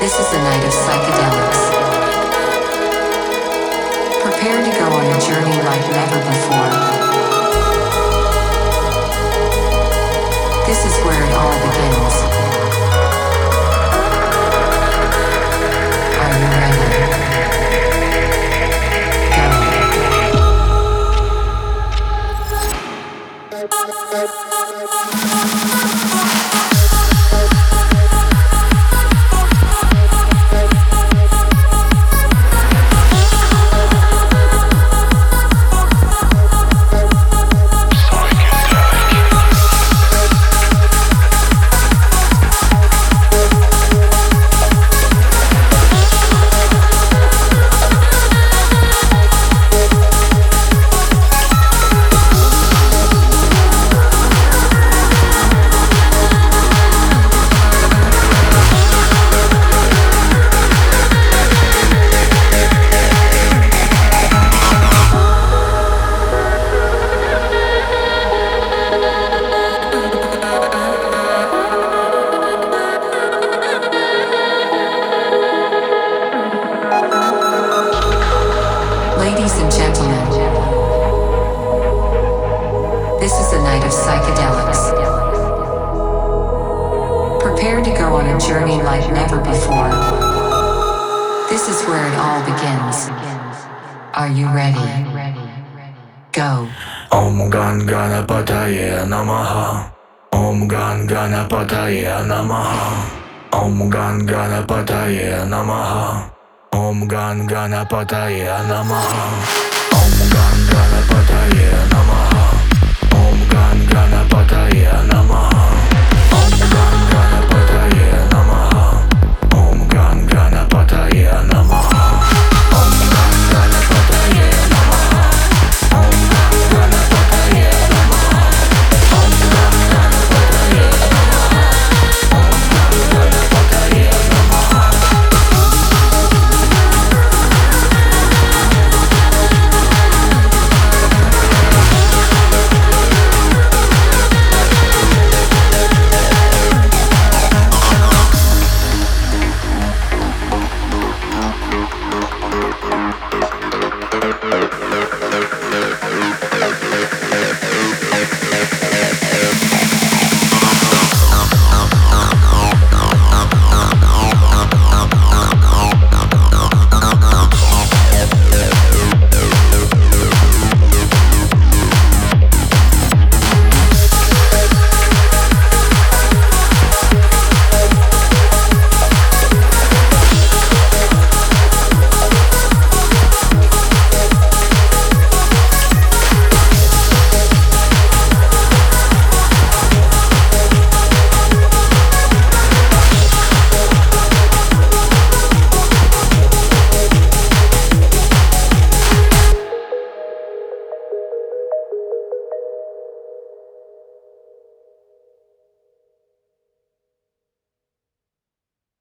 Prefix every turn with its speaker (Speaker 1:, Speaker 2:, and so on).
Speaker 1: This is a night of psychedelics. Prepare to go on a journey like never before. This is where it all begins. Are you ready? Ladies and gentlemen, this is a night of psychedelics. Prepare to go on a journey like never before. This is where it all begins. Are you ready? Go.
Speaker 2: Om Ganganapataye Namaha. Om Ganganapataye Namaha. Om Ganganapataye Namaha. Om Ganganapataye Namaha. Om Ganganapataye Namaha.